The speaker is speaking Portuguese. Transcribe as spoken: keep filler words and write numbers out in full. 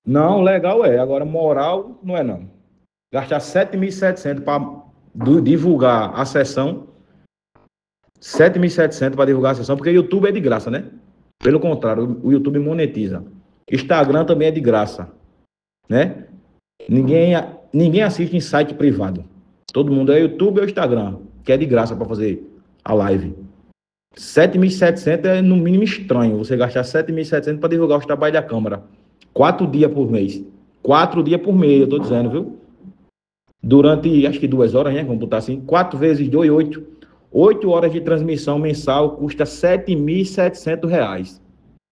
Não, legal é. Agora, moral, não é não. Gastar sete mil e setecentos para divulgar a sessão. sete mil e setecentos para divulgar a sessão, porque o YouTube é de graça, né? Pelo contrário, o YouTube monetiza. Instagram também é de graça, né? Ninguém, ninguém assiste em site privado. Todo mundo é YouTube ou Instagram, que é de graça para fazer a live. sete mil e setecentos é no mínimo estranho, você gastar sete mil e setecentos para divulgar os trabalhos da Câmara. Quatro dias por mês. Quatro dias por mês, eu tô dizendo, viu? Durante, acho que duas horas, né? Vamos botar assim. Quatro vezes dois, oito. Oito horas de transmissão mensal custa sete mil e setecentos reais.